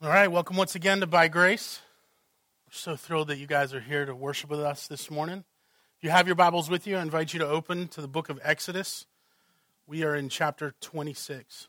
All right, welcome once again to By Grace. We're so thrilled that you guys are here to worship with us this morning. If you have your Bibles with you, I invite you to open to the book of Exodus. We are in chapter 26.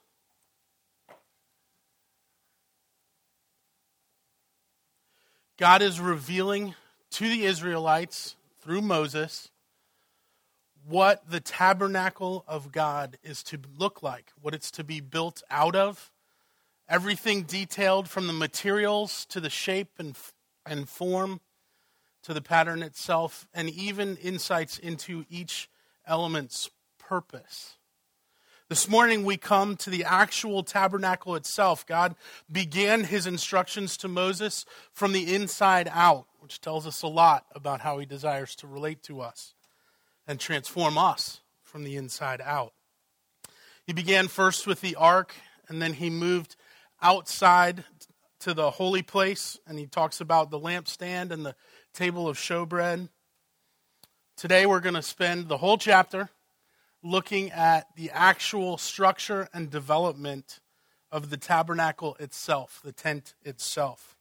God is revealing to the Israelites through Moses what the tabernacle of God is to look like, what it's to be built out of. Everything detailed from the materials to the shape and form to the pattern itself, and even insights into each element's purpose. This morning we come to the actual tabernacle itself. God began his instructions to Moses from the inside out, which tells us a lot about how he desires to relate to us and transform us from the inside out. He began first with the ark, and then he moved outside to the holy place, and he talks about the lampstand and the table of showbread. Today we're going to spend the whole chapter looking at the actual structure and development of the tabernacle itself, the tent itself.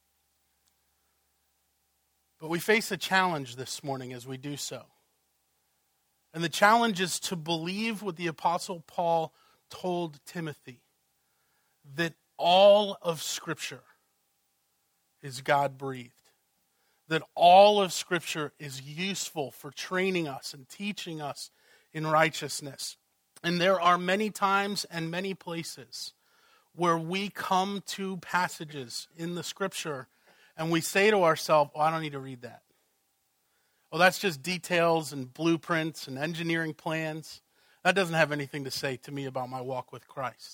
But we face a challenge this morning as we do so. And the challenge is to believe what the Apostle Paul told Timothy, that all of Scripture is God-breathed. That all of Scripture is useful for training us and teaching us in righteousness. And there are many times and many places where we come to passages in the Scripture and we say to ourselves, oh, I don't need to read that. Well, that's just details and blueprints and engineering plans. That doesn't have anything to say to me about my walk with Christ.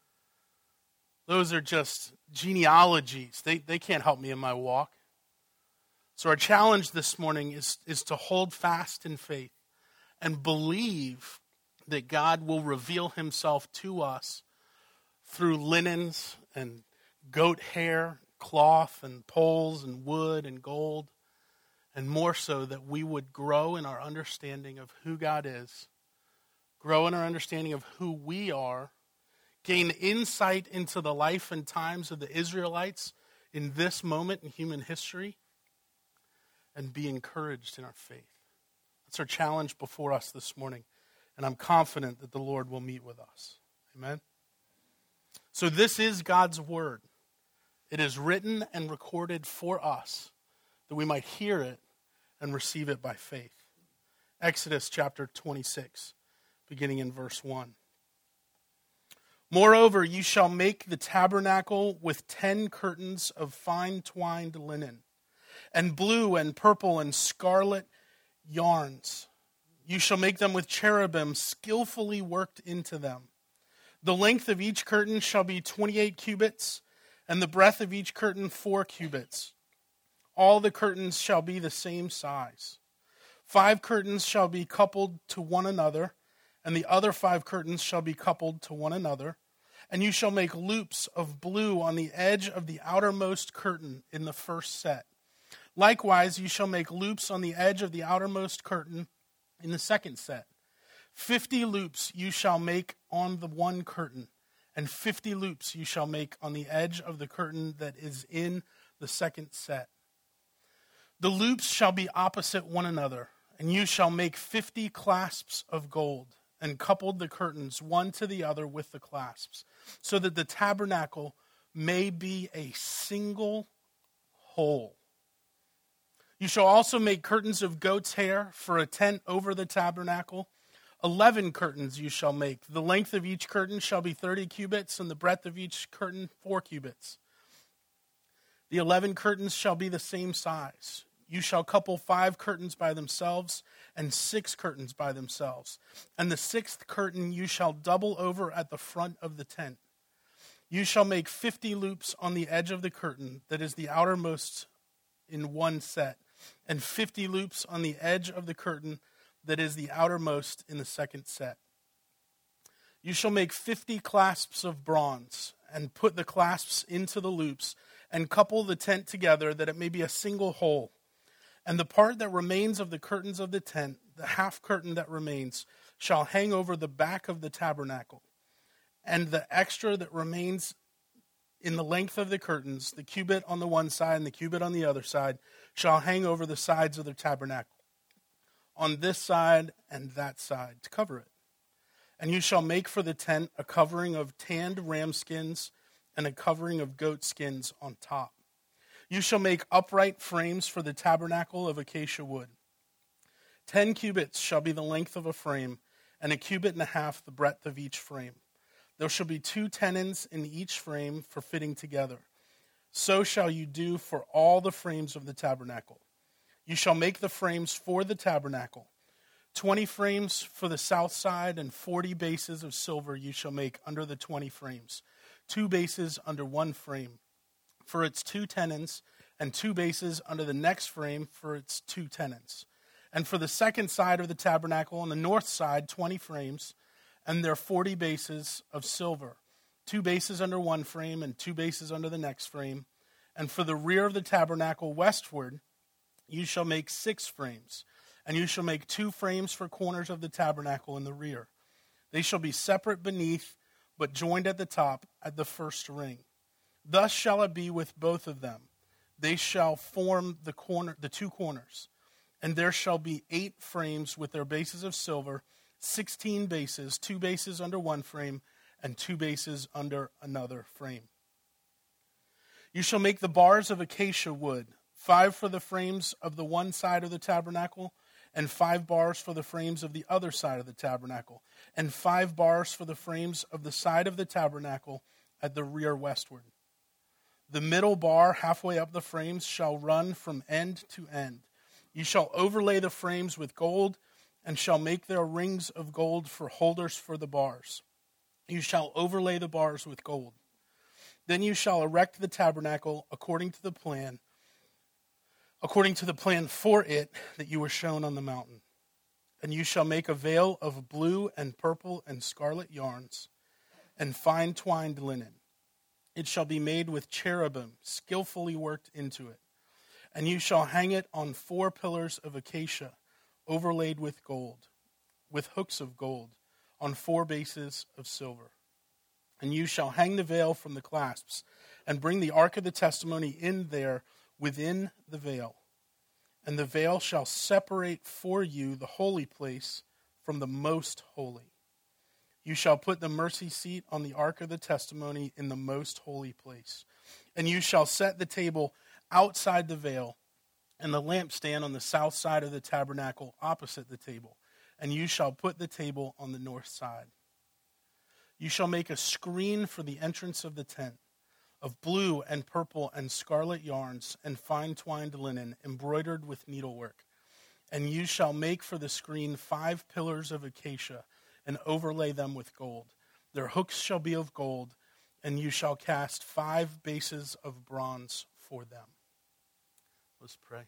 Those are just genealogies. They can't help me in my walk. So our challenge this morning is to hold fast in faith and believe that God will reveal himself to us through linens and goat hair, cloth and poles and wood and gold, and more so that we would grow in our understanding of who God is, grow in our understanding of who we are, gain insight into the life and times of the Israelites in this moment in human history, and be encouraged in our faith. That's our challenge before us this morning, and I'm confident that the Lord will meet with us. Amen? So this is God's word. It is written and recorded for us that we might hear it and receive it by faith. Exodus chapter 26, beginning in verse 1. Moreover, you shall make the tabernacle with 10 curtains of fine twined linen, and blue and purple and scarlet yarns. You shall make them with cherubim skillfully worked into them. The length of each curtain shall be 28 cubits, and the breadth of each curtain 4 cubits. All the curtains shall be the same size. 5 curtains shall be coupled to one another, and the other 5 curtains shall be coupled to one another. And you shall make loops of blue on the edge of the outermost curtain in the first set. Likewise, you shall make loops on the edge of the outermost curtain in the second set. 50 loops you shall make on the one curtain, and 50 loops you shall make on the edge of the curtain that is in the second set. The loops shall be opposite one another, and you shall make 50 clasps of gold, and coupled the curtains one to the other with the clasps, so that the tabernacle may be a single whole. You shall also make curtains of goat's hair for a tent over the tabernacle. 11 curtains you shall make. The length of each curtain shall be 30 cubits, and the breadth of each curtain 4 cubits. The 11 curtains shall be the same size. You shall couple 5 curtains by themselves, and 6 curtains by themselves. And the 6th curtain you shall double over at the front of the tent. You shall make 50 loops on the edge of the curtain that is the outermost in one set, and 50 loops on the edge of the curtain that is the outermost in the second set. You shall make 50 clasps of bronze, and put the clasps into the loops, and couple the tent together that it may be a single whole. And the part that remains of the curtains of the tent, the half curtain that remains, shall hang over the back of the tabernacle. And the extra that remains in the length of the curtains, the cubit on the one side and the cubit on the other side, shall hang over the sides of the tabernacle, on this side and that side, to cover it. And you shall make for the tent a covering of tanned ram skins and a covering of goat skins on top. You shall make upright frames for the tabernacle of acacia wood. 10 cubits shall be the length of a frame, and a cubit and a half the breadth of each frame. There shall be 2 tenons in each frame for fitting together. So shall you do for all the frames of the tabernacle. You shall make the frames for the tabernacle. 20 frames for the south side, and 40 bases of silver you shall make under the 20 frames. 2 bases under one frame for its 2 tenons, and 2 bases under the next frame for its 2 tenons. And for the second side of the tabernacle on the north side, 20 frames, and their 40 bases of silver, 2 bases under one frame and 2 bases under the next frame. And for the rear of the tabernacle westward, you shall make 6 frames, and you shall make 2 frames for corners of the tabernacle in the rear. They shall be separate beneath, but joined at the top at the first ring. Thus shall it be with both of them. They shall form the 2 corners. And there shall be 8 frames with their bases of silver, 16 bases, 2 bases under one frame, and 2 bases under another frame. You shall make the bars of acacia wood, 5 for the frames of the one side of the tabernacle, and 5 bars for the frames of the other side of the tabernacle, and 5 bars for the frames of the side of the tabernacle at the rear westward. The middle bar halfway up the frames shall run from end to end. You shall overlay the frames with gold, and shall make their rings of gold for holders for the bars. You shall overlay the bars with gold. Then you shall erect the tabernacle according to the plan for it that you were shown on the mountain. And you shall make a veil of blue and purple and scarlet yarns, and fine twined linen. It shall be made with cherubim skillfully worked into it. And you shall hang it on 4 pillars of acacia, overlaid with gold, with hooks of gold, on 4 bases of silver. And you shall hang the veil from the clasps, and bring the ark of the testimony in there within the veil. And the veil shall separate for you the holy place from the most holy. You shall put the mercy seat on the ark of the testimony in the most holy place. And you shall set the table outside the veil, and the lampstand on the south side of the tabernacle opposite the table. And you shall put the table on the north side. You shall make a screen for the entrance of the tent, of blue and purple and scarlet yarns and fine twined linen, embroidered with needlework. And you shall make for the screen 5 pillars of acacia, and overlay them with gold. Their hooks shall be of gold, and you shall cast 5 bases of bronze for them. Let's pray.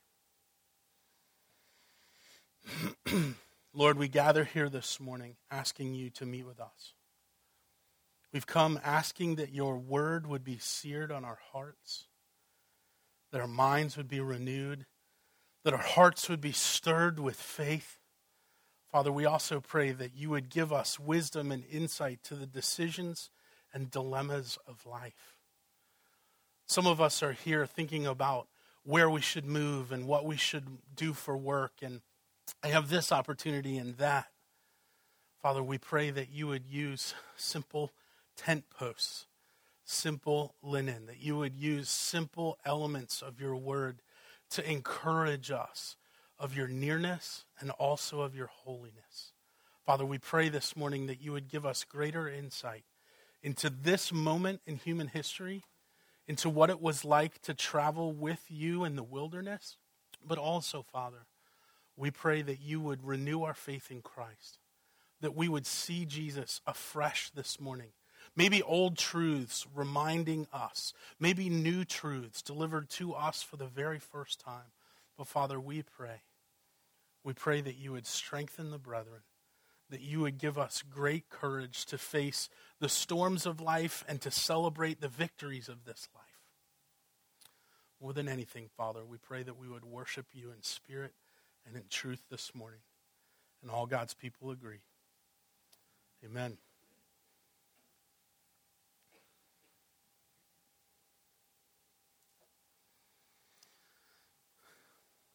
Lord, we gather here this morning asking you to meet with us. We've come asking that your word would be seared on our hearts, that our minds would be renewed, that our hearts would be stirred with faith. Father, we also pray that you would give us wisdom and insight to the decisions and dilemmas of life. Some of us are here thinking about where we should move and what we should do for work, and I have this opportunity and that. Father, we pray that you would use simple tent posts, simple linen, that you would use simple elements of your word to encourage us of your nearness and also of your holiness. Father, we pray this morning that you would give us greater insight into this moment in human history, into what it was like to travel with you in the wilderness, but also, Father, we pray that you would renew our faith in Christ, that we would see Jesus afresh this morning. Maybe old truths reminding us, maybe new truths delivered to us for the very first time. But Father, we pray that you would strengthen the brethren, that you would give us great courage to face the storms of life and to celebrate the victories of this life. More than anything, Father, we pray that we would worship you in spirit and in truth this morning. And all God's people agree. Amen.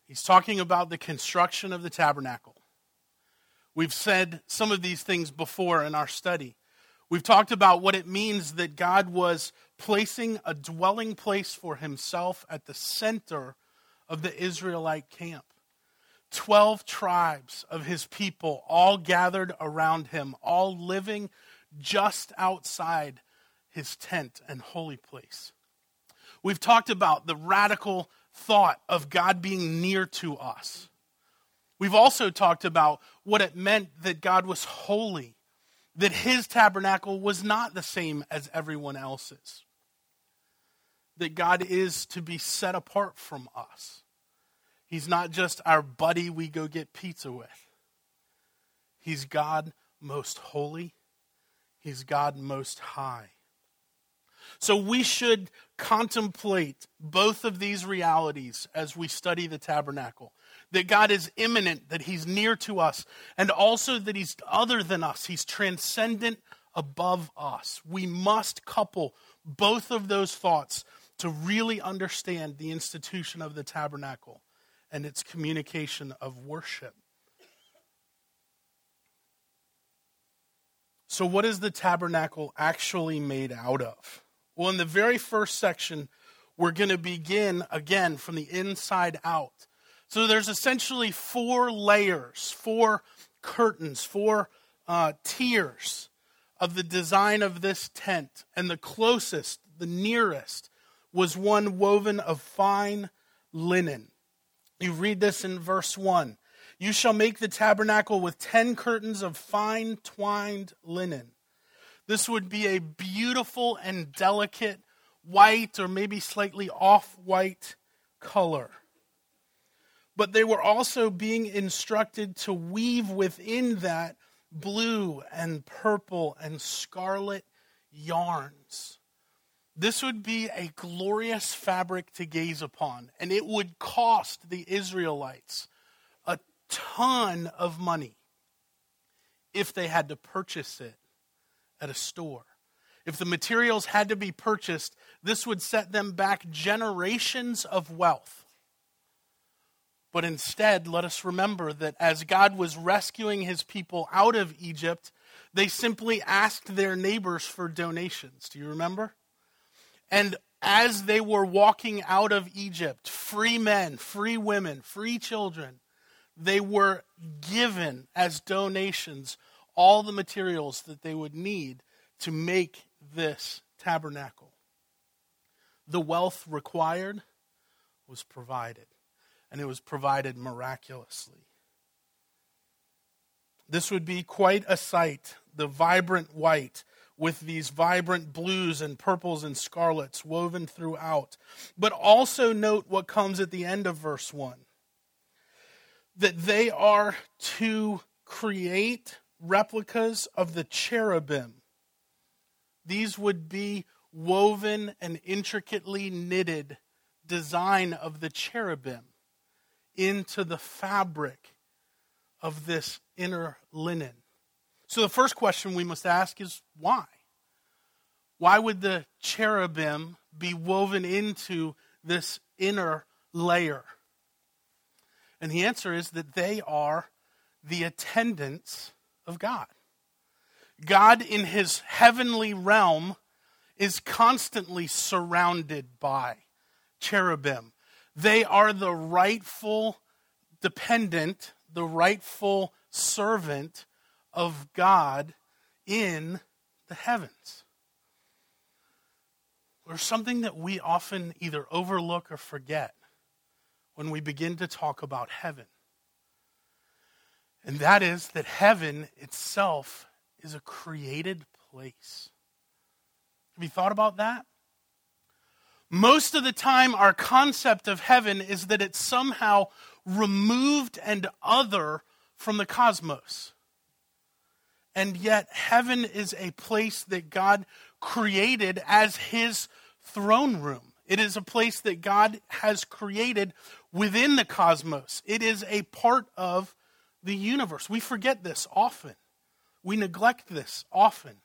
He's talking about the construction of the tabernacle. We've said some of these things before in our study. We've talked about what it means that God was placing a dwelling place for himself at the center of the Israelite camp. 12 tribes of his people all gathered around him, all living just outside his tent and holy place. We've talked about the radical thought of God being near to us. We've also talked about what it meant that God was holy, that his tabernacle was not the same as everyone else's, that God is to be set apart from us. He's not just our buddy we go get pizza with. He's God most holy. He's God most high. So we should contemplate both of these realities as we study the tabernacle. That God is immanent, that he's near to us, and also that he's other than us. He's transcendent above us. We must couple both of those thoughts to really understand the institution of the tabernacle and its communication of worship. So what is the tabernacle actually made out of? Well, in the very first section, we're going to begin again from the inside out. So there's essentially 4 layers, 4 curtains, 4 tiers of the design of this tent. And the closest, the nearest, was one woven of fine linen. You read this in verse 1. You shall make the tabernacle with 10 curtains of fine twined linen. This would be a beautiful and delicate white or maybe slightly off-white color. But they were also being instructed to weave within that blue and purple and scarlet yarns. This would be a glorious fabric to gaze upon, and it would cost the Israelites a ton of money if they had to purchase it at a store. If the materials had to be purchased, this would set them back generations of wealth. But instead, let us remember that as God was rescuing his people out of Egypt, they simply asked their neighbors for donations. Do you remember? And as they were walking out of Egypt, free men, free women, free children, they were given as donations all the materials that they would need to make this tabernacle. The wealth required was provided, and it was provided miraculously. This would be quite a sight, the vibrant white with these vibrant blues and purples and scarlets woven throughout. But also note what comes at the end of verse 1. That they are to create replicas of the cherubim. These would be woven and intricately knitted design of the cherubim into the fabric of this inner linen. So the first question we must ask is why? Why would the cherubim be woven into this inner layer? And the answer is that they are the attendants of God. God in his heavenly realm is constantly surrounded by cherubim. They are the rightful dependent, the rightful servant of God in the heavens. There's something that we often either overlook or forget when we begin to talk about heaven. And that is that heaven itself is a created place. Have you thought about that? Most of the time, our concept of heaven is that it's somehow removed and other from the cosmos. And yet, heaven is a place that God created as his throne room. It is a place that God has created within the cosmos. It is a part of the universe. We forget this often. We neglect this often.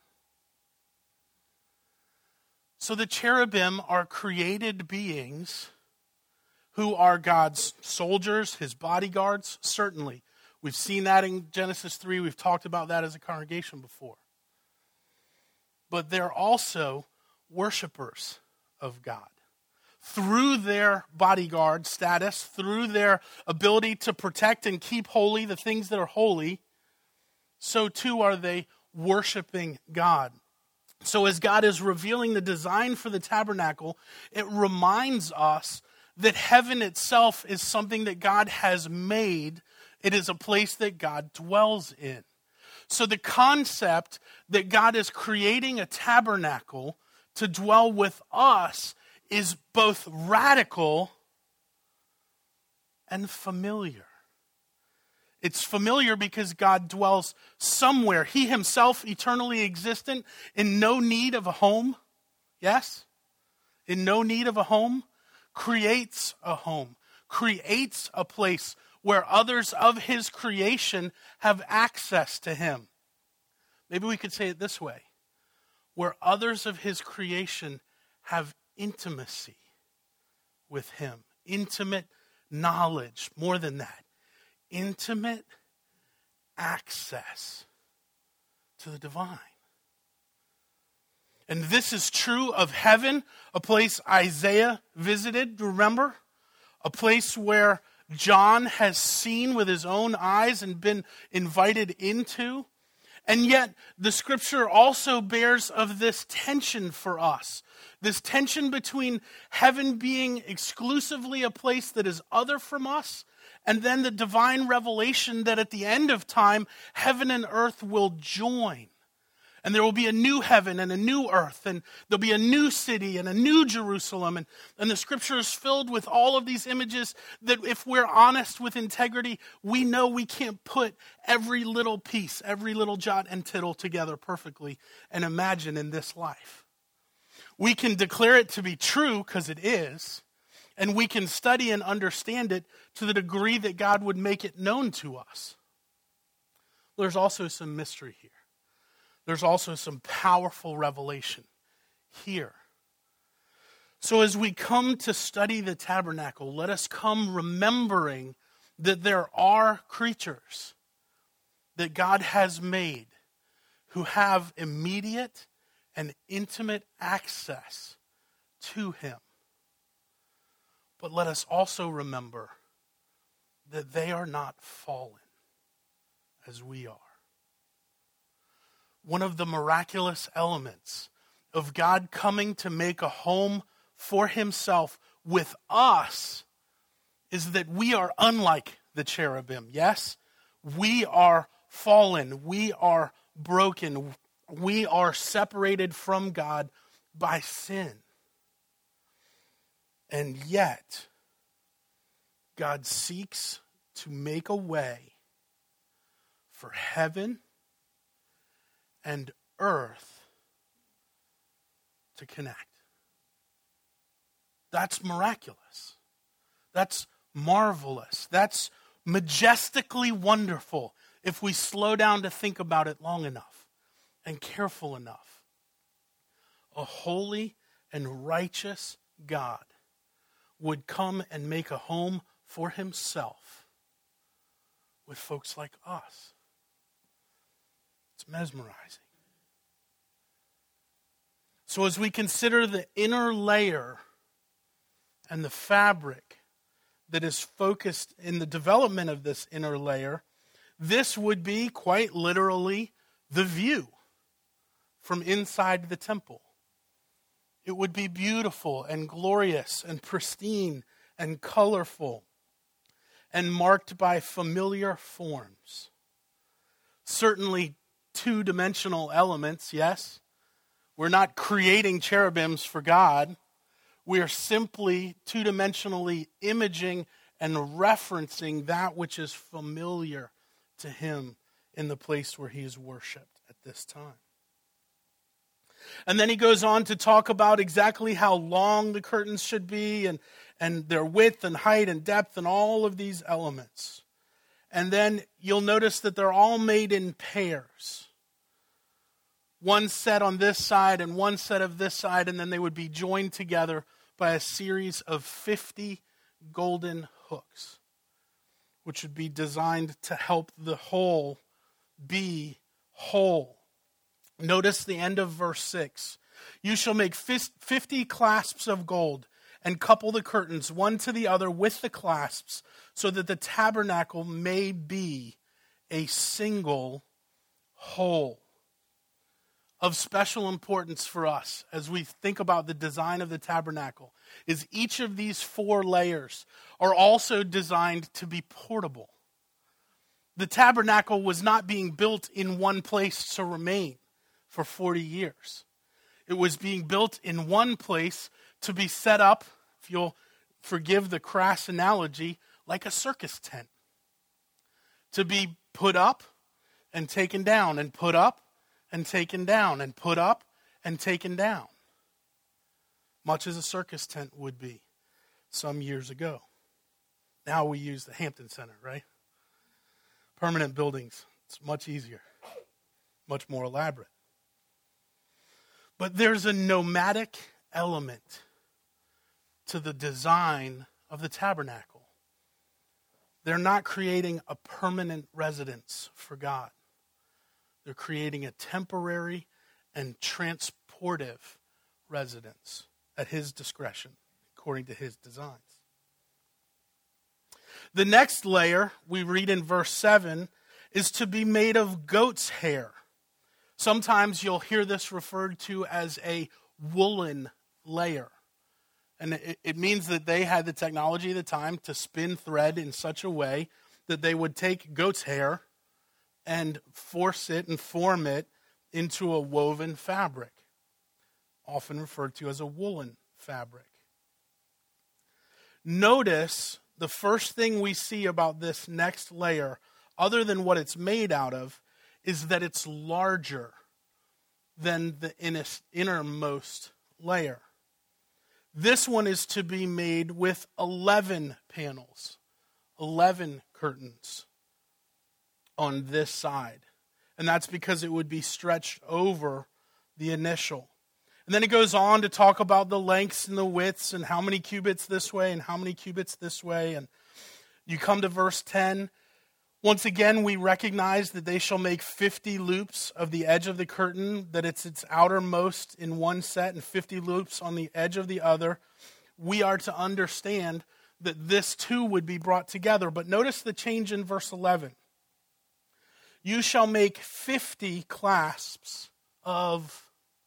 So the cherubim are created beings Who are God's soldiers, his bodyguards? Certainly. We've seen that in Genesis 3. We've talked about that as a congregation before. But they're also worshipers of God. Through their bodyguard status, through their ability to protect and keep holy the things that are holy, so too are they worshiping God. So as God is revealing the design for the tabernacle, it reminds us that heaven itself is something that God has made. It is a place that God dwells in. So the concept that God is creating a tabernacle to dwell with us is both radical and familiar. It's familiar because God dwells somewhere. He himself, eternally existent, in no need of a home. Yes? In no need of a home. Creates a home. Creates a place where others of his creation have access to him. Maybe we could say it this way. Where others of his creation have intimacy with him. Intimate knowledge. More than that. Intimate access to the divine. And this is true of heaven, a place Isaiah visited, remember? A place where John has seen with his own eyes and been invited into. And yet, the scripture also bears of this tension for us. This tension between heaven being exclusively a place that is other from us, and then the divine revelation that at the end of time, heaven and earth will join. And there will be a new heaven and a new earth, and there'll be a new city and a new Jerusalem. And the scripture is filled with all of these images that if we're honest with integrity, we know we can't put every little piece, every little jot and tittle together perfectly and imagine in this life. We can declare it to be true because it is, and we can study and understand it to the degree that God would make it known to us. There's also some mystery here. There's also some powerful revelation here. So as we come to study the tabernacle, let us come remembering that there are creatures that God has made who have immediate and intimate access to him. But let us also remember that they are not fallen as we are. One of the miraculous elements of God coming to make a home for himself with us is that we are unlike the cherubim. Yes, we are fallen. We are broken. We are separated from God by sin. And yet, God seeks to make a way for heaven and earth to connect. That's miraculous. That's marvelous. That's majestically wonderful if we slow down to think about it long enough and careful enough. A holy and righteous God would come and make a home for himself with folks like us. It's mesmerizing. So as we consider the inner layer and the fabric that is focused in the development of this inner layer, this would be quite literally the view from inside the temple. It would be beautiful and glorious and pristine and colorful and marked by familiar forms. Certainly two-dimensional elements, yes. We're not creating cherubims for God. We are simply two-dimensionally imaging and referencing that which is familiar to him in the place where he is worshipped at this time. And then he goes on to talk about exactly how long the curtains should be and their width and height and depth and all of these elements. And then you'll notice that they're all made in pairs. One set on this side and one set of this side, and then they would be joined together by a series of 50 golden hooks, which would be designed to help the whole be whole. Notice the end of verse 6. You shall make 50 clasps of gold and couple the curtains one to the other with the clasps, so that the tabernacle may be a single whole. Of special importance for us as we think about the design of the tabernacle is each of these 4 layers are also designed to be portable. The tabernacle was not being built in one place to remain for 40 years. It was being built in one place to be set up, if you'll forgive the crass analogy, like a circus tent. To be put up and taken down, and put up and taken down, and put up and taken down. Much as a circus tent would be some years ago. Now we use the Hampton Center, right? Permanent buildings, it's much easier, much more elaborate. But there's a nomadic element to the design of the tabernacle. They're not creating a permanent residence for God. They're creating a temporary and transportive residence at his discretion, according to his designs. The next layer, we read in verse 7, is to be made of goat's hair. Sometimes you'll hear this referred to as a woolen layer. And it means that they had the technology at the time to spin thread in such a way that they would take goat's hair and force it and form it into a woven fabric, often referred to as a woolen fabric. Notice the first thing we see about this next layer, other than what it's made out of, is that it's larger than the innermost layer. This one is to be made with 11 panels, 11 curtains on this side. And that's because it would be stretched over the initial. And then it goes on to talk about the lengths and the widths and how many cubits this way and how many cubits this way. And you come to verse 10. Once again, we recognize that they shall make 50 loops of the edge of the curtain, that it's its outermost in one set and 50 loops on the edge of the other. We are to understand that this too would be brought together. But notice the change in verse 11. You shall make 50 clasps of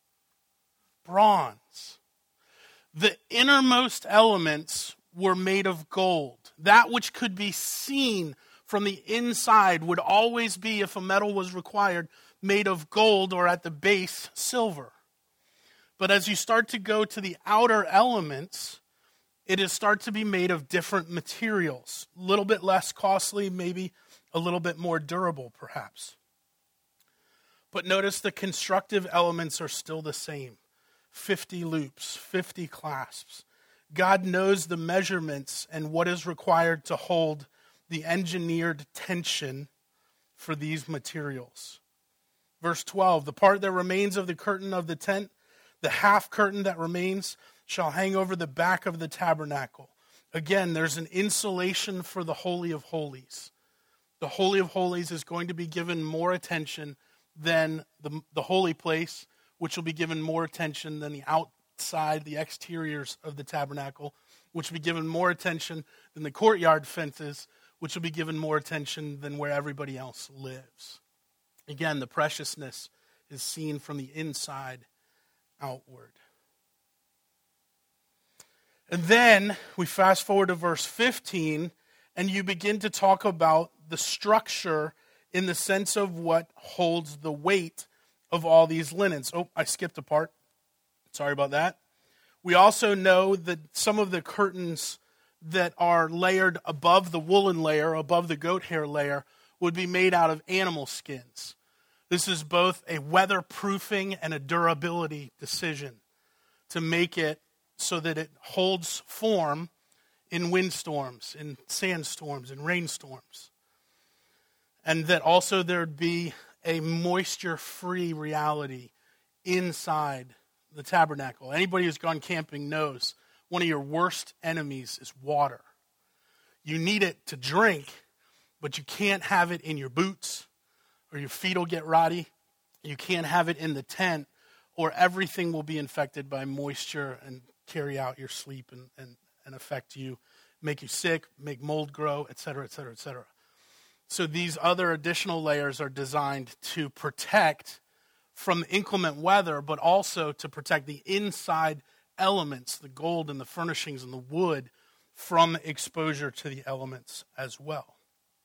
bronze. The innermost elements were made of gold. That which could be seen from the inside would always be, if a metal was required, made of gold or at the base silver. But as you start to go to the outer elements, it is start to be made of different materials. A little bit less costly, maybe a little bit more durable, perhaps. But notice the constructive elements are still the same. 50 loops, 50 clasps. God knows the measurements and what is required to hold the engineered tension for these materials. Verse 12, the part that remains of the curtain of the tent, the half curtain that remains, shall hang over the back of the tabernacle. Again, there's an insulation for the Holy of Holies. The Holy of Holies is going to be given more attention than the holy place, which will be given more attention than the outside, the exteriors of the tabernacle, which will be given more attention than the courtyard fences, which will be given more attention than where everybody else lives. Again, the preciousness is seen from the inside outward. And then we fast forward to verse 15, and you begin to talk about the structure in the sense of what holds the weight of all these linens. Oh, I skipped a part. Sorry about that. We also know that some of the curtains that are layered above the woolen layer, above the goat hair layer, would be made out of animal skins. This is both a weatherproofing and a durability decision to make it so that it holds form in windstorms, in sandstorms, in rainstorms. And that also there'd be a moisture-free reality inside the tabernacle. Anybody who's gone camping knows one of your worst enemies is water. You need it to drink, but you can't have it in your boots or your feet will get rotty. You can't have it in the tent or everything will be infected by moisture and carry out your sleep and affect you, make you sick, make mold grow, et cetera, et cetera, et cetera. So these other additional layers are designed to protect from inclement weather, but also to protect the inside elements, the gold and the furnishings and the wood, from exposure to the elements as well.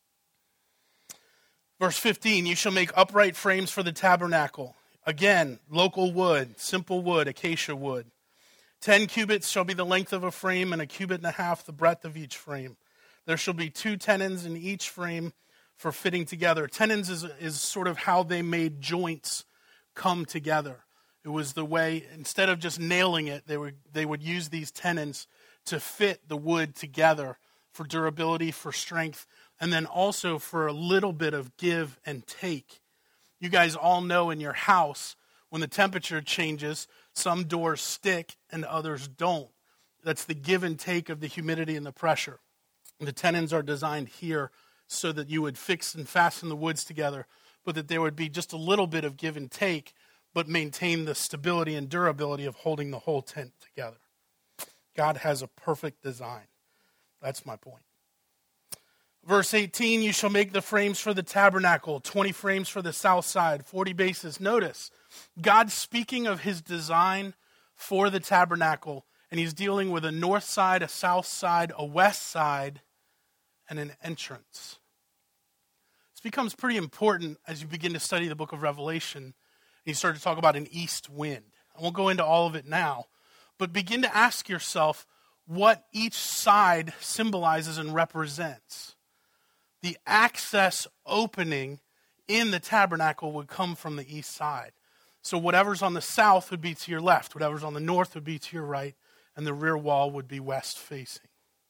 Verse 15, you shall make upright frames for the tabernacle. Again, local wood, simple wood, acacia wood. 10 cubits shall be the length of a frame, and 1.5 cubits the breadth of each frame. There shall be 2 tenons in each frame for fitting together. Tenons is sort of how they made joints come together. It was the way, instead of just nailing it, they would use these tenons to fit the wood together for durability, for strength, and then also for a little bit of give and take. You guys all know in your house, when the temperature changes, some doors stick and others don't. That's the give and take of the humidity and the pressure. The tenons are designed here so that you would fix and fasten the woods together, but that there would be just a little bit of give and take, but maintain the stability and durability of holding the whole tent together. God has a perfect design. That's my point. Verse 18, you shall make the frames for the tabernacle, 20 frames for the south side, 40 bases. Notice, God's speaking of his design for the tabernacle, and he's dealing with a north side, a south side, a west side, and an entrance. This becomes pretty important as you begin to study the book of Revelation, and you start to talk about an east wind. I won't go into all of it now, but begin to ask yourself what each side symbolizes and represents. The access opening in the tabernacle would come from the east side. So whatever's on the south would be to your left, whatever's on the north would be to your right, and the rear wall would be west facing.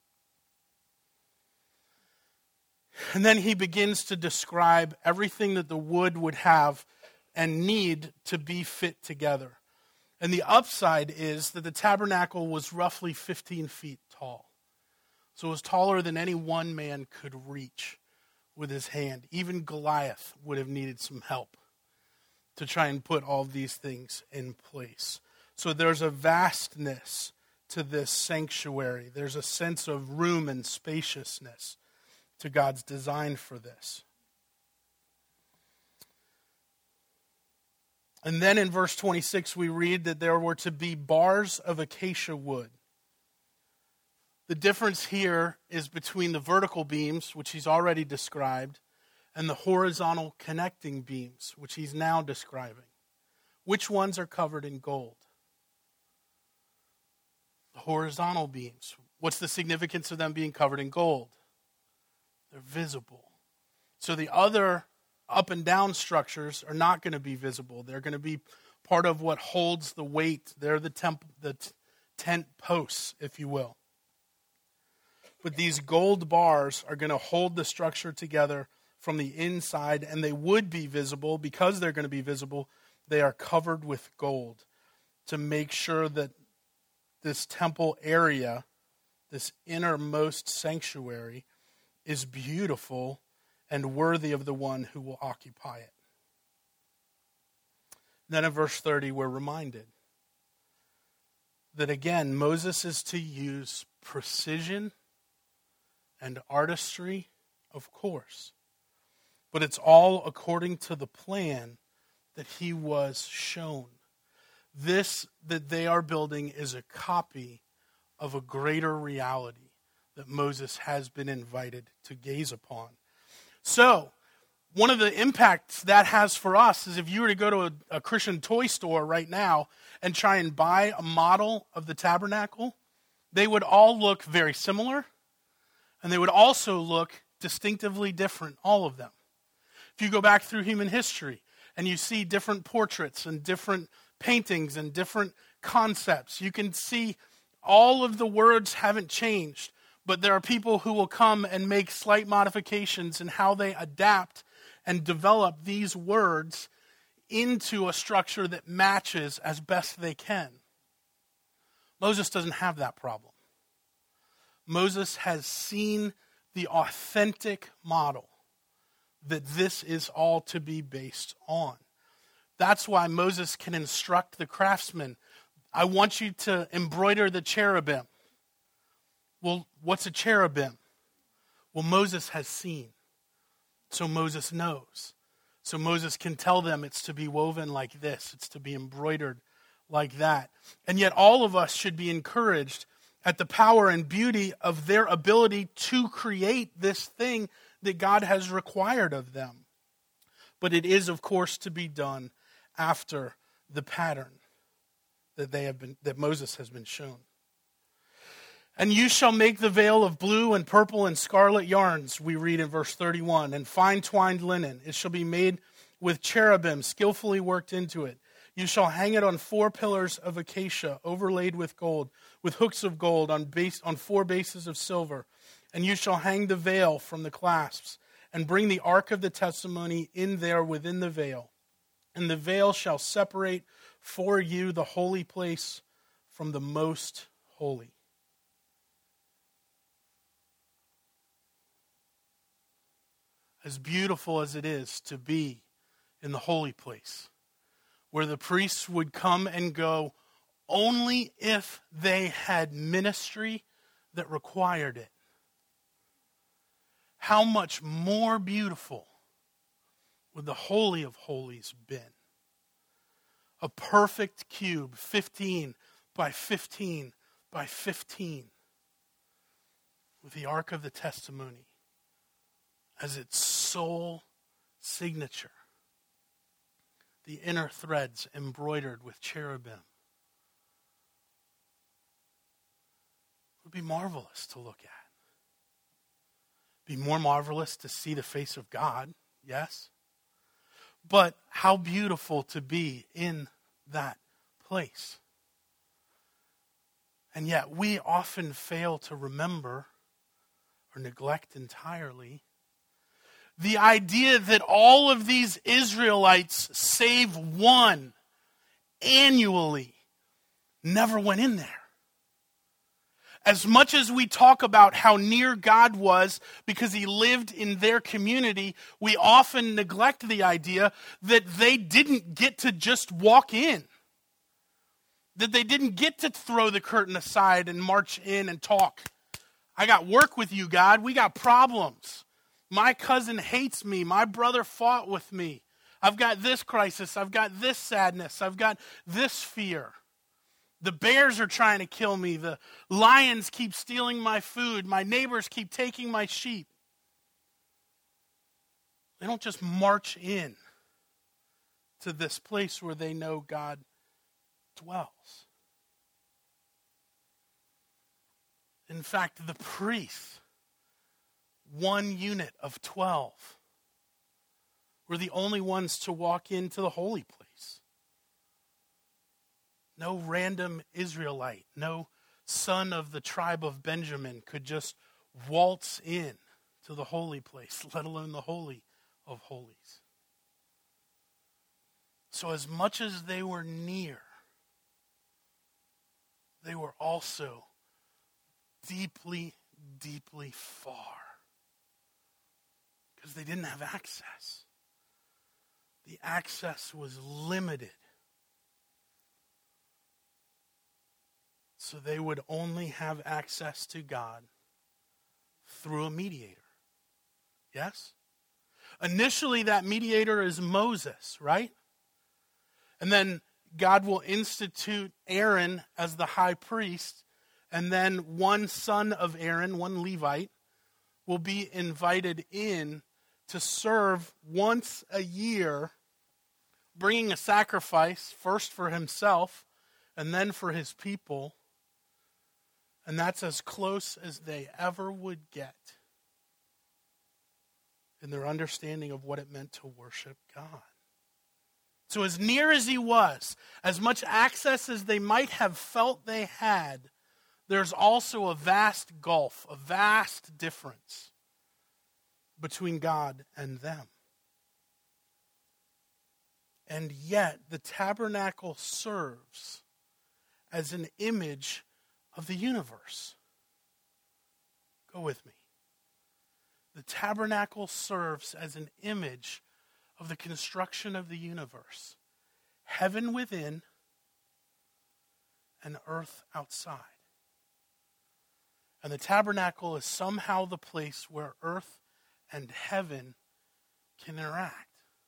And then he begins to describe everything that the wood would have and need to be fit together. And the upside is that the tabernacle was roughly 15 feet tall. So it was taller than any one man could reach with his hand. Even Goliath would have needed some help to try and put all these things in place. So there's a vastness to this sanctuary. There's a sense of room and spaciousness to God's design for this. And then in verse 26 we read that there were to be bars of acacia wood. The difference here is between the vertical beams, which he's already described, and the horizontal connecting beams, which he's now describing. Which ones are covered in gold? The horizontal beams. What's the significance of them being covered in gold? They're visible. So the other up and down structures are not going to be visible. They're going to be part of what holds the weight. They're the tent posts, if you will. But these gold bars are going to hold the structure together from the inside, and they would be visible. Because they're going to be visible, they are covered with gold to make sure that this temple area, this innermost sanctuary, is beautiful and worthy of the one who will occupy it. Then in verse 30, we're reminded that again, Moses is to use precision and artistry, of course. But it's all according to the plan that he was shown. This that they are building is a copy of a greater reality that Moses has been invited to gaze upon. So, one of the impacts that has for us is if you were to go to a Christian toy store right now and try and buy a model of the tabernacle, they would all look very similar, and they would also look distinctively different, all of them. If you go back through human history and you see different portraits and different paintings and different concepts, you can see all of the words haven't changed, but there are people who will come and make slight modifications in how they adapt and develop these words into a structure that matches as best they can. Moses doesn't have that problem. Moses has seen the authentic model that this is all to be based on. That's why Moses can instruct the craftsman, I want you to embroider the cherubim. Well, what's a cherubim? Well, Moses has seen, so Moses knows. So Moses can tell them it's to be woven like this, it's to be embroidered like that. And yet all of us should be encouraged at the power and beauty of their ability to create this thing that God has required of them. But it is, of course, to be done after the pattern that Moses has been shown. And you shall make the veil of blue and purple and scarlet yarns, we read in verse 31, and fine twined linen. It shall be made with cherubim skillfully worked into it. You shall hang it on 4 pillars of acacia overlaid with gold, with hooks of gold on 4 bases of silver. And you shall hang the veil from the clasps, and bring the ark of the testimony in there within the veil. And the veil shall separate for you the holy place from the most holy. As beautiful as it is to be in the holy place, where the priests would come and go only if they had ministry that required it, how much more beautiful would the Holy of Holies been? A perfect cube, 15 by 15 by 15, with the Ark of the Testimony as its sole signature. The inner threads embroidered with cherubim. It would be marvelous to look at. Be more marvelous to see the face of God, yes. But how beautiful to be in that place. And yet we often fail to remember or neglect entirely the idea that all of these Israelites, save one, annually, never went in there. As much as we talk about how near God was because he lived in their community, we often neglect the idea that they didn't get to just walk in. That they didn't get to throw the curtain aside and march in and talk. I got work with you, God. We got problems. My cousin hates me. My brother fought with me. I've got this crisis. I've got this sadness. I've got this fear. The bears are trying to kill me. The lions keep stealing my food. My neighbors keep taking my sheep. They don't just march in to this place where they know God dwells. In fact, the priests, one unit of 12, were the only ones to walk into the holy place. No random Israelite, no son of the tribe of Benjamin could just waltz in to the holy place, let alone the Holy of Holies. So as much as they were near, they were also deeply, deeply far. Because they didn't have access. The access was limited. So they would only have access to God through a mediator. Yes? Initially, that mediator is Moses, right? And then God will institute Aaron as the high priest, and then one son of Aaron, one Levite, will be invited in to serve once a year, bringing a sacrifice, first for himself and then for his people. And that's as close as they ever would get in their understanding of what it meant to worship God. So as near as he was, as much access as they might have felt they had, there's also a vast gulf, a vast difference between God and them. And yet, the tabernacle serves as an image of the universe. Go with me. tabernacle serves as an image of the construction of the universe. Heaven within and earth outside. And the tabernacle is somehow the place where earth and heaven can interact.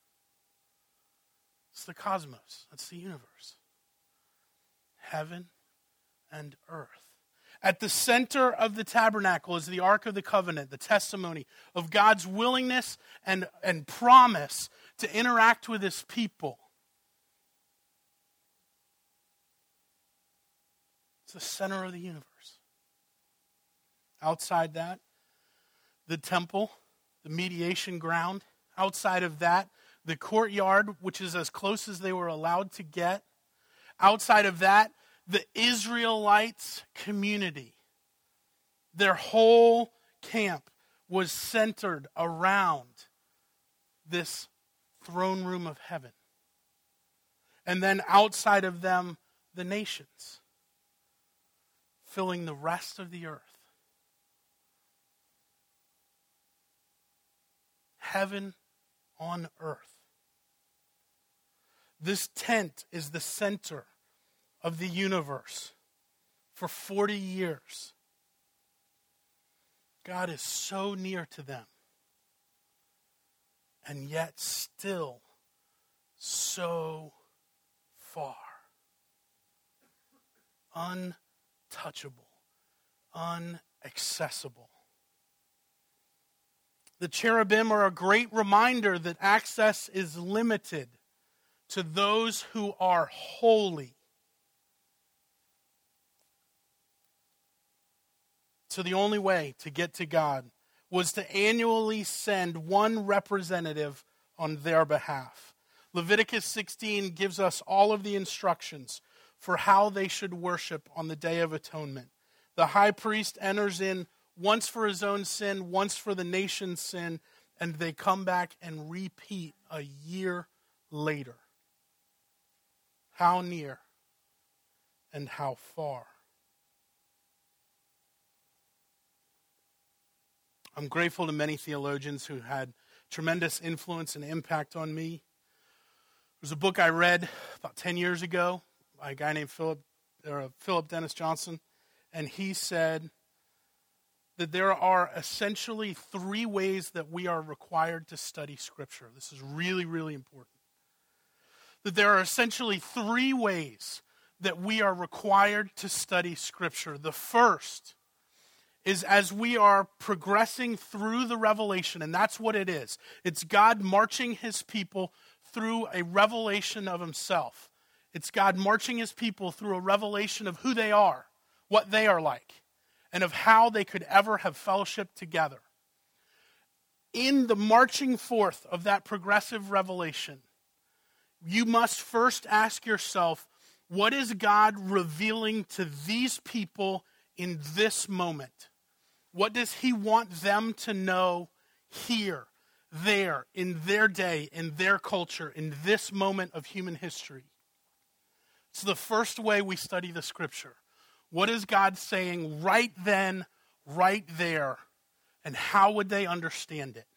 It's the cosmos. That's the universe. Heaven and earth. At the center of the tabernacle is the Ark of the Covenant, the testimony of God's willingness and promise to interact with his people. It's the center of the universe. Outside that, the temple, the mediation ground. Outside of that, the courtyard, which is as close as they were allowed to get. Outside of that, the Israelites' community. Their whole camp was centered around this throne room of heaven. And then outside of them, the nations, filling the rest of the earth. Heaven on earth. This tent is the center of the universe for 40 years. God is so near to them, and yet still so far. Untouchable, inaccessible. The cherubim are a great reminder that access is limited to those who are holy. So the only way to get to God was to annually send one representative on their behalf. Leviticus 16 gives us all of the instructions for how they should worship on the Day of Atonement. The high priest enters in once for his own sin, once for the nation's sin, and they come back and repeat a year later. How near and how far. I'm grateful to many theologians who had tremendous influence and impact on me. There was a book I read about 10 years ago by a guy named Philip Dennis Johnson, and he said that there are essentially 3 ways that we are required to study Scripture. This is really, really important. That there are essentially 3 ways that we are required to study Scripture. The first is as we are progressing through the revelation, and that's what it is. It's God marching his people through a revelation of himself. It's God marching his people through a revelation of who they are, what they are like, and of how they could ever have fellowship together. In the marching forth of that progressive revelation, you must first ask yourself, what is God revealing to these people in this moment? What does he want them to know here, there, in their day, in their culture, in this moment of human history? It's the first way we study the Scripture. What is God saying right then, right there, and how would they understand it?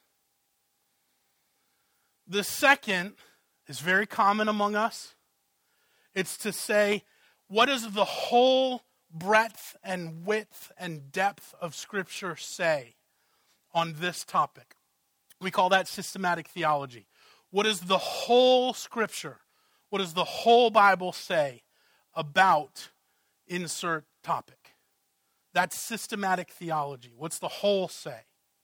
The second is very common among us. It's to say, what does the whole breadth and width and depth of Scripture say on this topic? We call that systematic theology. What does the whole Scripture, what does the whole Bible say about insert topic? That's systematic theology. What's the whole say?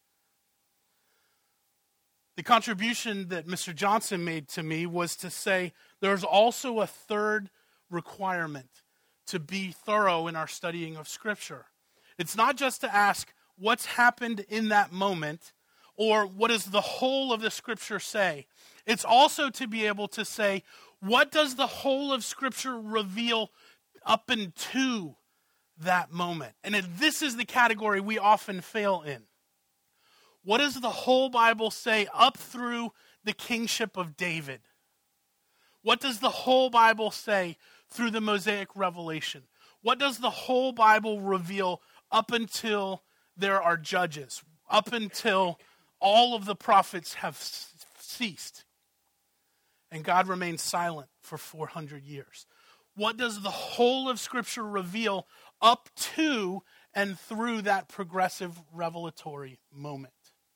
The contribution that Mr. Johnson made to me was to say there's also a third requirement to be thorough in our studying of Scripture. It's not just to ask what's happened in that moment or what does the whole of the Scripture say. It's also to be able to say, what does the whole of Scripture reveal up into that moment? And this is the category we often fail in. What does the whole Bible say up through the kingship of David? What does the whole Bible say through the Mosaic revelation? What does the whole Bible reveal up until there are judges? Up until all of the prophets have ceased, and God remains silent for 400 years. What does the whole of Scripture reveal up to and through that progressive revelatory moment?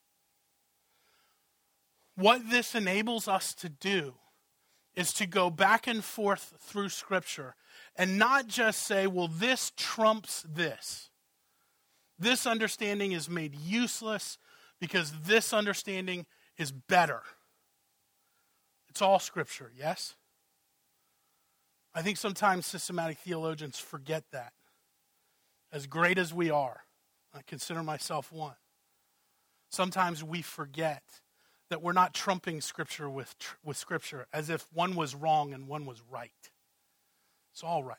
What this enables us to do is to go back and forth through Scripture and not just say, well, this trumps this. This understanding is made useless because this understanding is better. It's all Scripture, yes? I think sometimes systematic theologians forget that. As great as we are, I consider myself one. Sometimes we forget that we're not trumping Scripture with Scripture as if one was wrong and one was right. It's all right.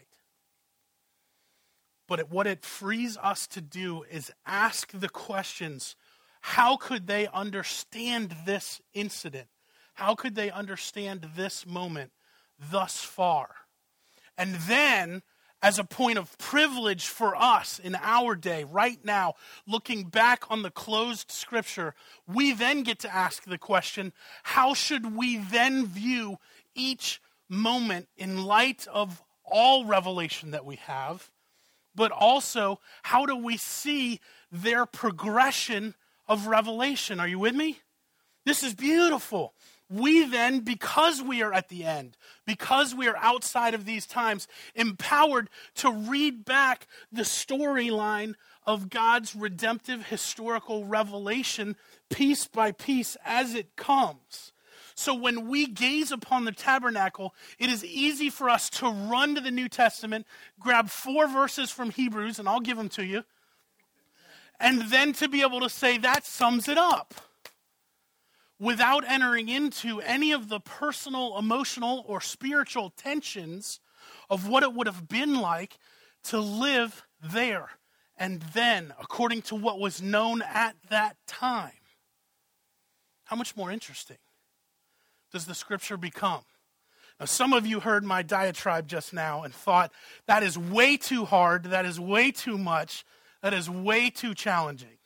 But what it frees us to do is ask the questions, how could they understand this incident? How could they understand this moment thus far? And then, as a point of privilege for us in our day, right now, looking back on the closed Scripture, we then get to ask the question, how should we then view each moment in light of all revelation that we have, but also how do we see their progression of revelation? Are you with me? This is beautiful. We then, because we are at the end, because we are outside of these times, empowered to read back the storyline of God's redemptive historical revelation piece by piece as it comes. So when we gaze upon the tabernacle, it is easy for us to run to the New Testament, grab 4 verses from Hebrews, and I'll give them to you, and then to be able to say that sums it up, without entering into any of the personal, emotional, or spiritual tensions of what it would have been like to live there and then, according to what was known at that time. How much more interesting does the Scripture become? Now, some of you heard my diatribe just now and thought, that is way too hard, that is way too much, that is way too challenging.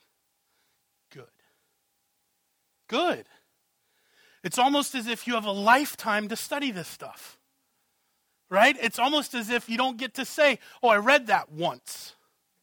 Good. It's almost as if you have a lifetime to study this stuff, right? It's almost as if you don't get to say, oh, I read that once.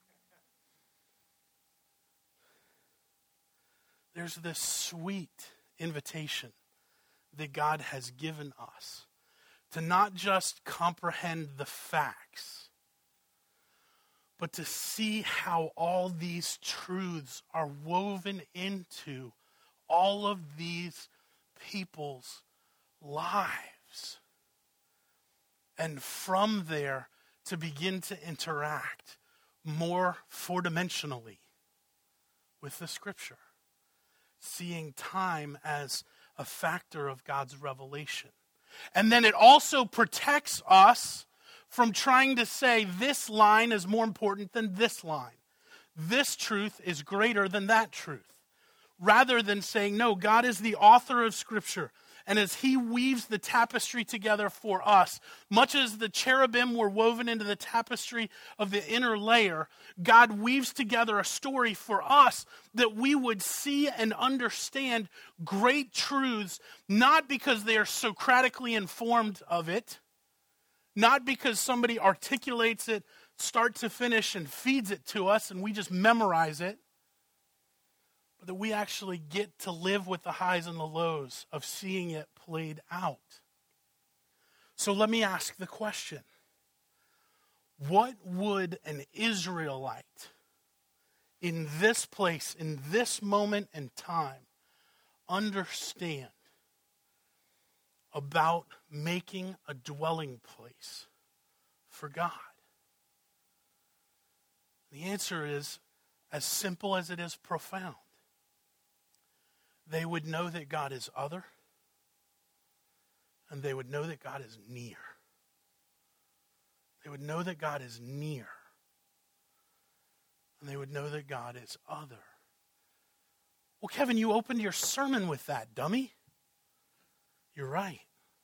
There's this sweet invitation that God has given us to not just comprehend the facts, but to see how all these truths are woven into all of these people's lives. And from there, to begin to interact more four-dimensionally with the Scripture, seeing time as a factor of God's revelation. And then it also protects us from trying to say this line is more important than this line. This truth is greater than that truth. Rather than saying, no, God is the author of Scripture. And as He weaves the tapestry together for us, much as the cherubim were woven into the tapestry of the inner layer, God weaves together a story for us that we would see and understand great truths, not because they are Socratically informed of it, not because somebody articulates it start to finish and feeds it to us and we just memorize it, but that we actually get to live with the highs and the lows of seeing it played out. So let me ask the question. What would an Israelite in this place, in this moment in time, understand about making a dwelling place for God? The answer is as simple as it is profound. They would know that God is other, and they would know that God is near. They would know that God is near, and they would know that God is other. Well, Kevin, you opened your sermon with that, dummy. You're right.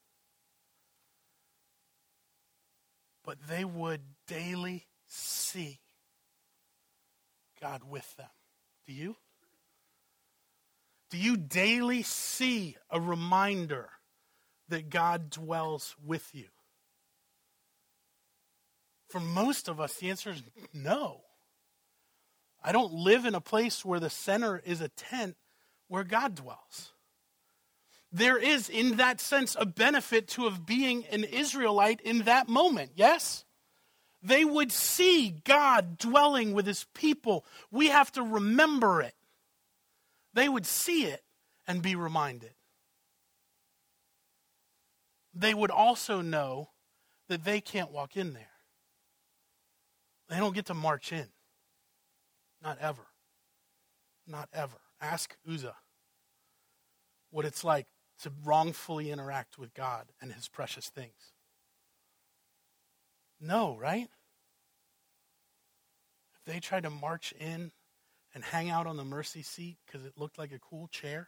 But they would daily see God with them. Do you? Do you daily see a reminder that God dwells with you? For most of us, the answer is no. I don't live in a place where the center is a tent where God dwells. There is, in that sense, a benefit to of being an Israelite in that moment, yes? They would see God dwelling with his people. We have to remember it. They would see it and be reminded. They would also know that they can't walk in there. They don't get to march in. Not ever. Not ever. Ask Uzzah what it's like to wrongfully interact with God and his precious things. No, right? If they tried to march in and hang out on the mercy seat because it looked like a cool chair,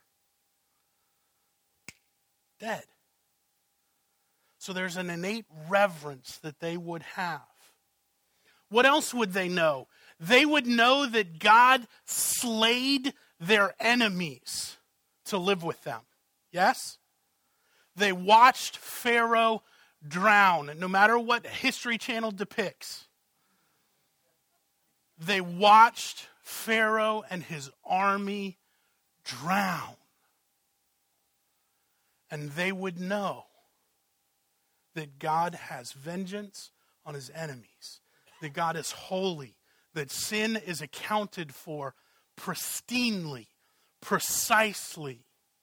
dead. So there's an innate reverence that they would have. What else would they know? They would know that God slayed their enemies to live with them. Yes? They watched Pharaoh drown, no matter what History Channel depicts. They watched Pharaoh and his army drown. And they would know that God has vengeance on his enemies, that God is holy, that sin is accounted for pristinely, precisely.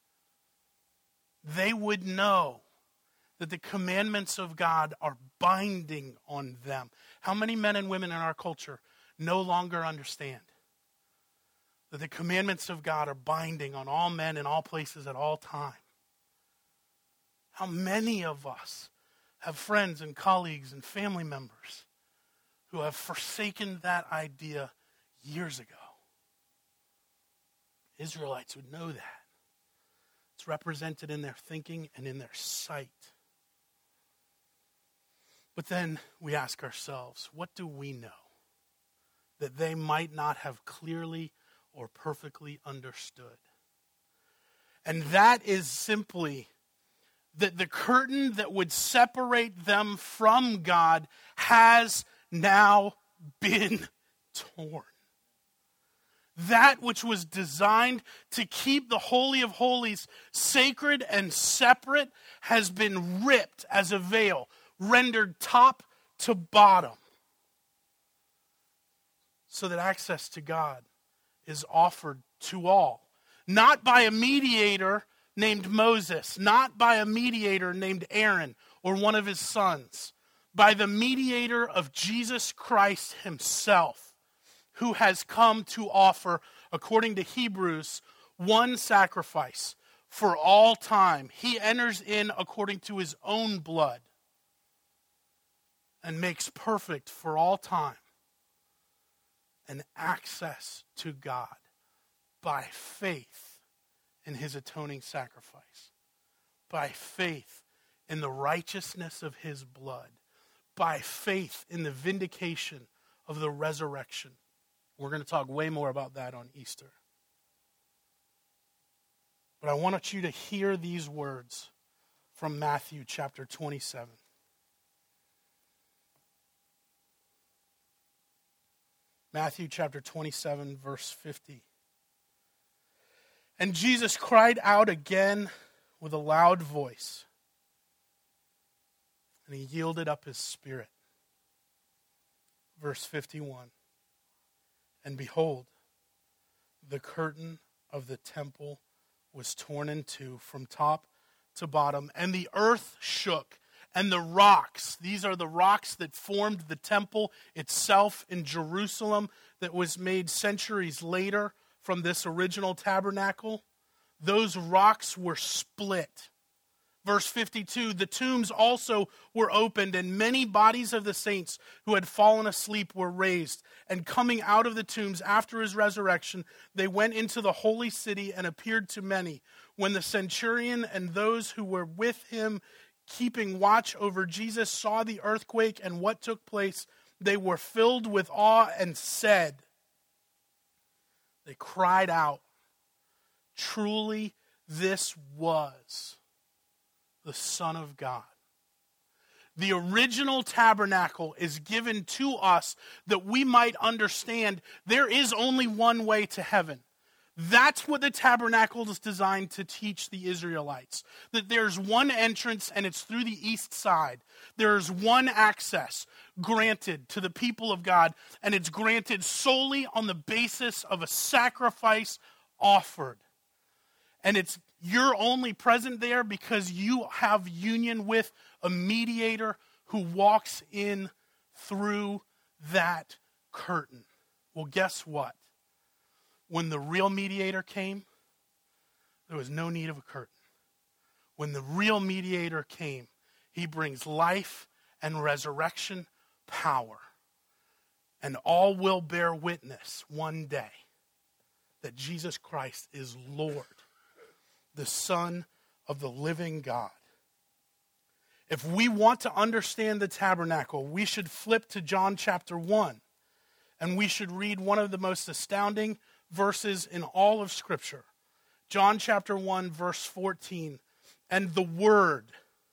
They would know that the commandments of God are binding on them. How many men and women in our culture no longer understand that the commandments of God are binding on all men in all places at all time? How many of us have friends and colleagues and family members who have forsaken that idea years ago? Israelites would know that. It's represented in their thinking and in their sight. But then we ask ourselves, what do we know that they might not have clearly or perfectly understood? And that is simply that the curtain that would separate them from God has now been torn. That which was designed to keep the Holy of Holies sacred and separate has been ripped as a veil, rendered top to bottom, so that access to God is offered to all. Not by a mediator named Moses, not by a mediator named Aaron or one of his sons, by the mediator of Jesus Christ himself, who has come to offer, according to Hebrews, one sacrifice for all time. He enters in according to his own blood and makes perfect for all time an access to God by faith in his atoning sacrifice, by faith in the righteousness of his blood, by faith in the vindication of the resurrection. We're going to talk way more about that on Easter. But I want you to hear these words from Matthew chapter 27. Matthew chapter 27, verse 50. And Jesus cried out again with a loud voice, and he yielded up his spirit. Verse 51. And behold, the curtain of the temple was torn in two from top to bottom, and the earth shook, and the rocks, these are the rocks that formed the temple itself in Jerusalem that was made centuries later from this original tabernacle, those rocks were split. Verse 52, the tombs also were opened, and many bodies of the saints who had fallen asleep were raised. And coming out of the tombs after his resurrection, they went into the holy city and appeared to many. When the centurion and those who were with him keeping watch over Jesus saw the earthquake and what took place, they were filled with awe and said, they cried out, truly this was the Son of God. The original tabernacle is given to us that we might understand there is only one way to heaven. That's what the tabernacle is designed to teach the Israelites. That there's one entrance and it's through the east side. There's one access granted to the people of God, and it's granted solely on the basis of a sacrifice offered. And you're only present there because you have union with a mediator who walks in through that curtain. Well, guess what? When the real mediator came, there was no need of a curtain. When the real mediator came, he brings life and resurrection power. And all will bear witness one day that Jesus Christ is Lord, the Son of the living God. If we want to understand the tabernacle, we should flip to John chapter 1, and we should read one of the most astounding verses in all of Scripture. John chapter 1, verse 14. And the Word,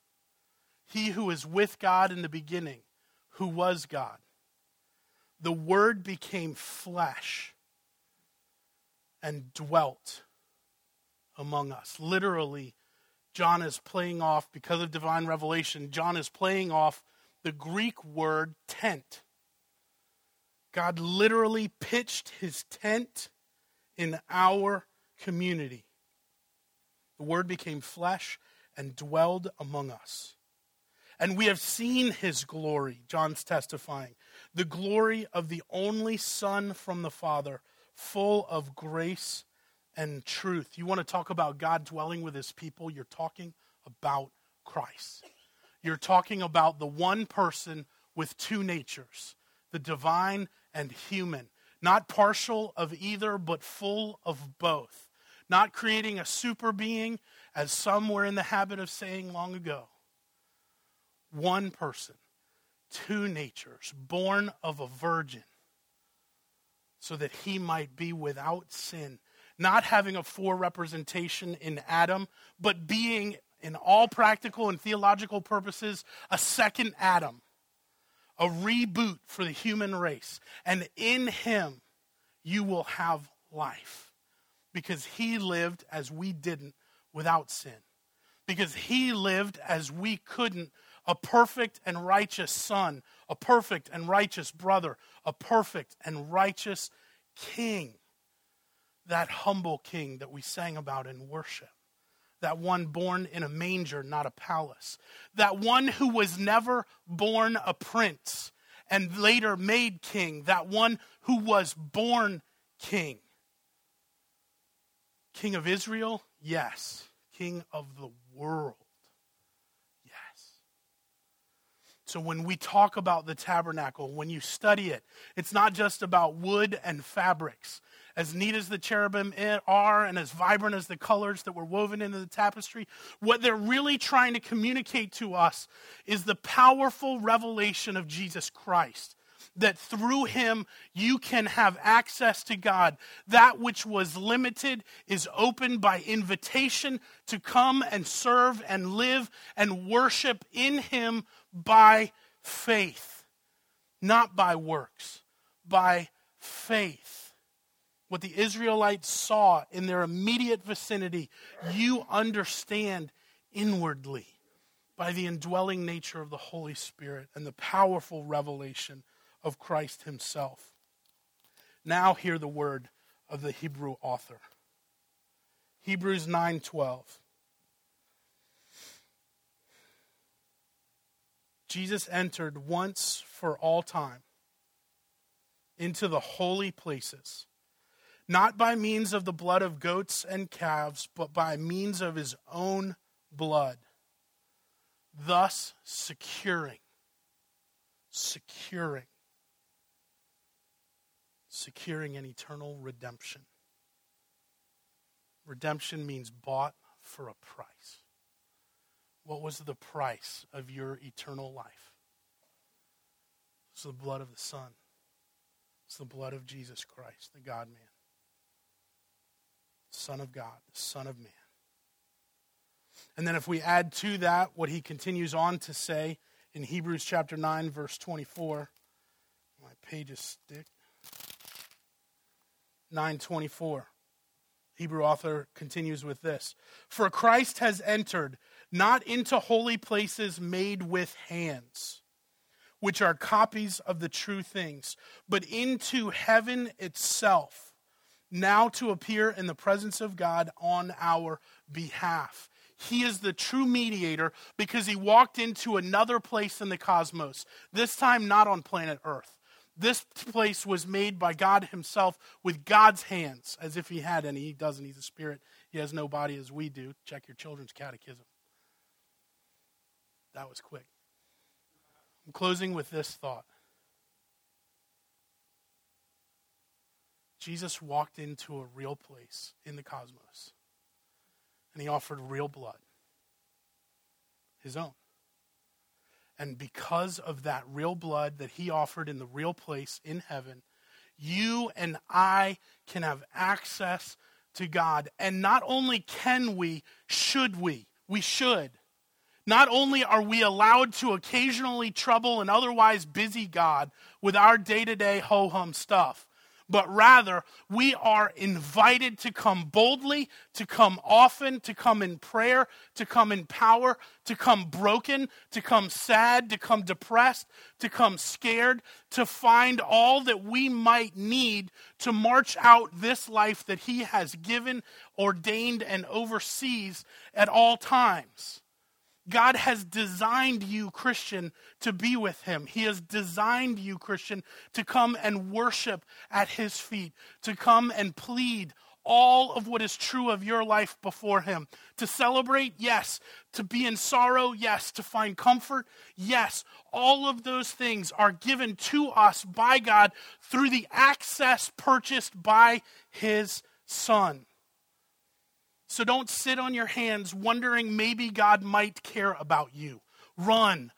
he who is with God in the beginning, who was God. The Word became flesh and dwelt among us. Literally, John is playing off, because of divine revelation, John is playing off the Greek word tent. God literally pitched his tent in our community. The Word became flesh and dwelled among us. And we have seen his glory, John's testifying, the glory of the only Son from the Father, full of grace and truth. You want to talk about God dwelling with his people? You're talking about Christ. You're talking about the one person with two natures, the divine and human. Not partial of either, but full of both. Not creating a super being, as some were in the habit of saying long ago. One person, two natures, born of a virgin, so that he might be without sin. Not having a forerepresentation in Adam, but being, in all practical and theological purposes, a second Adam. A reboot for the human race. And in him, you will have life. Because he lived as we didn't, without sin. Because he lived as we couldn't, a perfect and righteous son, a perfect and righteous brother, a perfect and righteous king. That humble king that we sang about in worship. That one born in a manger, not a palace. That one who was never born a prince and later made king. That one who was born king. King of Israel? Yes. King of the world? Yes. So when we talk about the tabernacle, when you study it, it's not just about wood and fabrics. As neat as the cherubim are and as vibrant as the colors that were woven into the tapestry, what they're really trying to communicate to us is the powerful revelation of Jesus Christ. That through him you can have access to God. That which was limited is opened by invitation to come and serve and live and worship in him by faith. Not by works, by faith. What the Israelites saw in their immediate vicinity, you understand inwardly by the indwelling nature of the Holy Spirit and the powerful revelation of Christ himself. Now hear the word of the Hebrew author. Hebrews 9:12. Jesus entered once for all time into the holy places, not by means of the blood of goats and calves, but by means of his own blood, thus securing an eternal redemption. Redemption means bought for a price. What was the price of your eternal life? It's the blood of the Son. It's the blood of Jesus Christ, the God-man. Son of God, the Son of Man. And then if we add to that what he continues on to say in Hebrews chapter 9, verse 24, my pages stick. 9:24. Hebrew author continues with this. For Christ has entered not into holy places made with hands, which are copies of the true things, but into heaven itself, now to appear in the presence of God on our behalf. He is the true mediator because he walked into another place in the cosmos, this time not on planet Earth. This place was made by God himself with God's hands, as if he had any. He doesn't. He's a spirit. He has no body as we do. Check your children's catechism. That was quick. I'm closing with this thought. Jesus walked into a real place in the cosmos, and he offered real blood, his own. And because of that real blood that he offered in the real place in heaven, you and I can have access to God. And not only can we, should we? We should. Not only are we allowed to occasionally trouble an otherwise busy God with our day-to-day ho-hum stuff, but rather we are invited to come boldly, to come often, to come in prayer, to come in power, to come broken, to come sad, to come depressed, to come scared, to find all that we might need to march out this life that he has given, ordained, and oversees at all times. God has designed you, Christian, to be with him. He has designed you, Christian, to come and worship at his feet, to come and plead all of what is true of your life before him. To celebrate, yes. To be in sorrow, yes. To find comfort, yes. All of those things are given to us by God through the access purchased by his Son. So don't sit on your hands wondering maybe God might care about you. Run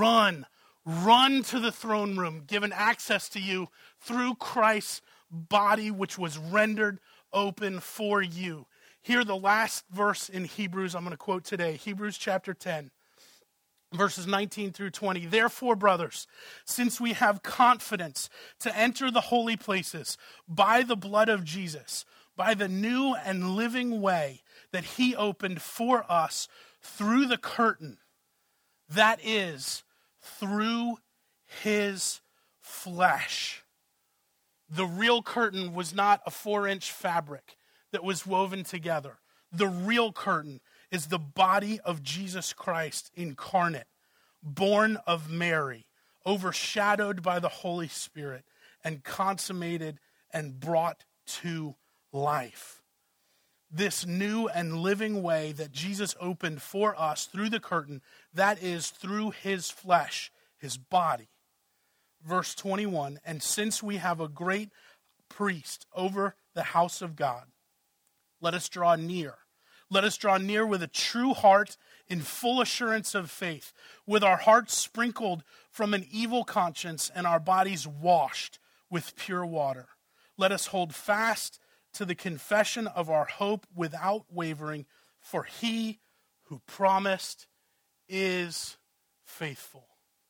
to the throne room, given access to you through Christ's body, which was rendered open for you. Hear the last verse in Hebrews I'm going to quote today, Hebrews chapter 10, verses 19 through 20. Therefore, brothers, since we have confidence to enter the holy places by the blood of Jesus, by the new and living way that he opened for us through the curtain, that is, through his flesh. The real curtain was not a 4-inch fabric that was woven together. The real curtain is the body of Jesus Christ incarnate, born of Mary, overshadowed by the Holy Spirit, and consummated and brought to life. This new and living way that Jesus opened for us through the curtain, that is through his flesh, his body. Verse 21, and since we have a great priest over the house of God, let us draw near. Let us draw near with a true heart in full assurance of faith, with our hearts sprinkled from an evil conscience and our bodies washed with pure water. Let us hold fast to the confession of our hope without wavering, for he who promised is faithful.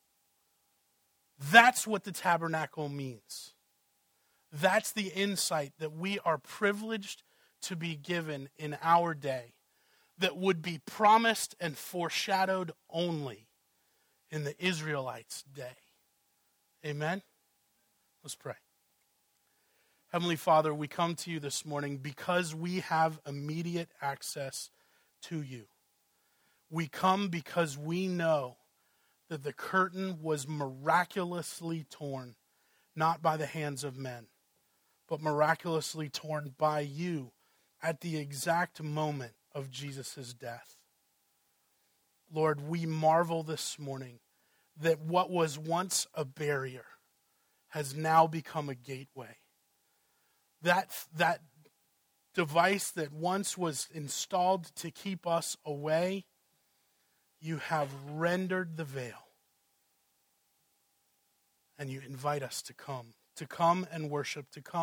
That's what the tabernacle means. That's the insight that we are privileged to be given in our day, that would be promised and foreshadowed only in the Israelites' day. Amen? Let's pray. Heavenly Father, we come to you this morning because we have immediate access to you. We come because we know that the curtain was miraculously torn, not by the hands of men, but miraculously torn by you at the exact moment of Jesus' death. Lord, we marvel this morning that what was once a barrier has now become a gateway. That device that once was installed to keep us away, you have rendered the veil. And you invite us to come and worship, to come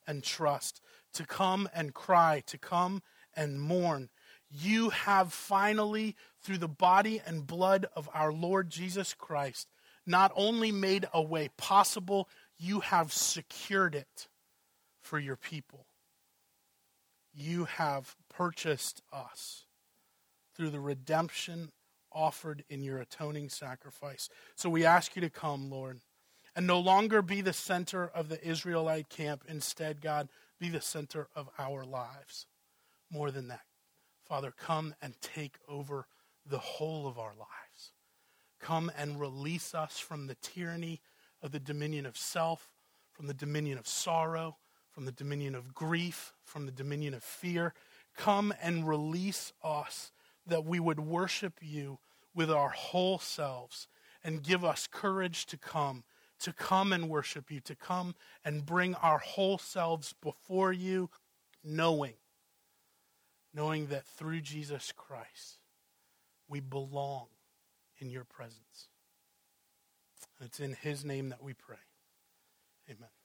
and trust, to come and cry, to come and mourn. You have finally, through the body and blood of our Lord Jesus Christ, not only made a way possible, you have secured it for your people. You have purchased us through the redemption offered in your atoning sacrifice. So we ask you to come, Lord, and no longer be the center of the Israelite camp. Instead, God, be the center of our lives. More than that, Father, come and take over the whole of our lives. Come and release us from the tyranny of the dominion of self, from the dominion of sorrow, from the dominion of grief, from the dominion of fear. Come and release us that we would worship you with our whole selves, and give us courage to come and worship you, to come and bring our whole selves before you, knowing that through Jesus Christ, we belong in your presence. And it's in his name that we pray. Amen.